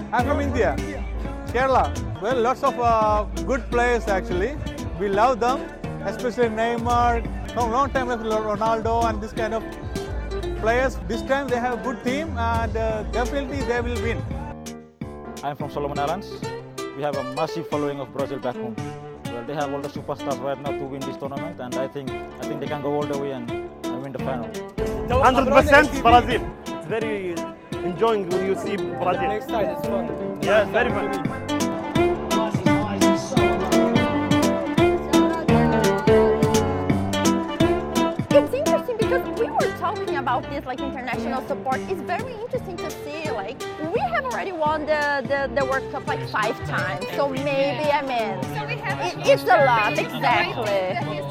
I'm from India, Kerala. Well, lots of good players actually. We love them, especially Neymar. From long time, Ronaldo and this kind of players. This time they have a good team and definitely they will win. I'm from Solomon Islands. We have a massive following of Brazil back home. Well, they have all the superstars right now to win this tournament, and I think they can go all the way and win the final. 100% Brazil. It's very enjoying when you see Brazil. Next time it's fun. Yeah, very fun. It's interesting because we were talking about this international support. It's very interesting to see we have already won the World Cup 5 times. So maybe So we have it's a lot, exactly.